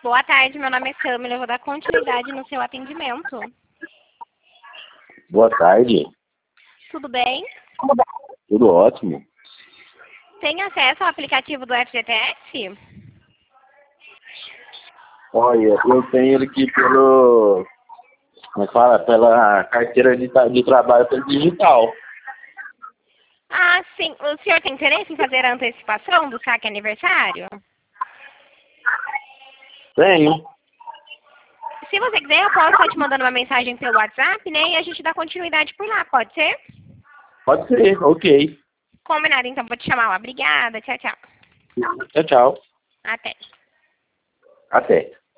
Boa tarde, meu nome é Câmara, eu vou dar continuidade no seu atendimento. Boa tarde. Tudo bem? Tudo ótimo. Tem acesso ao aplicativo do FGTS? Olha, eu tenho ele aqui pela carteira de trabalho pelo digital. Ah, sim. O senhor tem interesse em fazer a antecipação do saque aniversário? Tenho. Se você quiser, eu posso estar te mandando uma mensagem pelo WhatsApp, né? E a gente dá continuidade por lá, pode ser? Pode ser, ok. Combinado, então. Vou te chamar lá. Obrigada. Tchau, tchau. Tchau, tchau. Até. Até.